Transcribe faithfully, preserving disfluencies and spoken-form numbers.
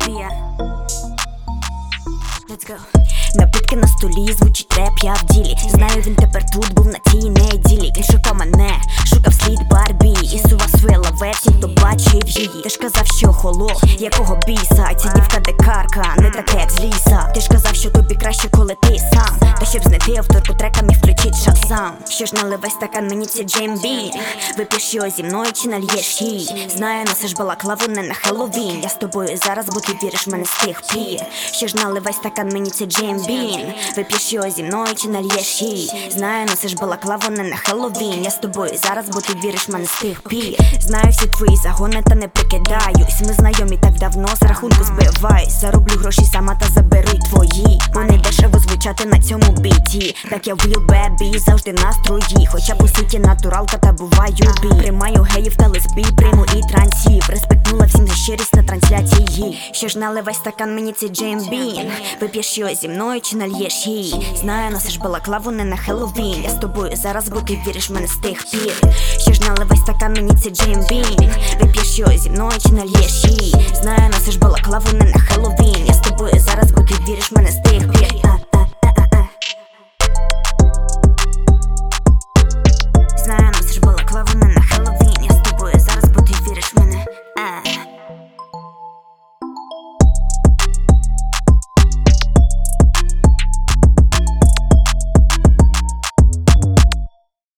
Beer. Let's go. Напитки на столі, звучить реп, я в ділі. Знаю, він тепер тут був на цій неділі. Він шукав мене, шукав слід Барбі. І сував своє лаве, всім, хто бачив її. Ти ж казав, що холоп, якого біса. Ця дівка декарка, не таке, як з ліса. Ти ж казав, що тобі краще, коли ти сам. Та щоб знайти авторку трека, міг включить шазам. Що ж наливай стакан, мені це Джеймбі. Вип'єш його зі мною чи нальєш їй. Знаю, носиш балаклаву не на Хеллоуін. Я з тобою зараз, бо ти віриш в мене з тих пір. Що ж наливай стакан, мені це Джеймбі. Вип'єш його зі мною чи нальєш їй. Знаю, носиш балаклаву не на Хеллоуін. Я з тобою зараз, бо ти віриш в мене з тих пір. Знаю всі твої загони, та не прикидаюсь. Ми знайомі так давно, з рахунку збиваюсь. Зароблю гроші сама та забери твої. Вони дешево звучати на цьому біті. Так я Will Baby, завжди настрої. Хоча по суті натуралка, та буваю бі. Приймаю геїв та лесбій, прийму і трансів. Респектнула всім за щирість на трансляції. Що ж наливай стакан, мені це Джеймбін. Вип'єш його зі мною чи нальєш їй. Знаю, носиш балаклаву не на Хеллоуін. Я з тобою зараз, бо ти віриш в мене з тих пір. Що ж наливай стакан, мені це Джеймбін. Вип'єш його зі мною чи нальєш їй. Знаю, носиш балаклаву не на Хеллоуін. Я з тобою зараз, бо ти віриш в мене з тих пір.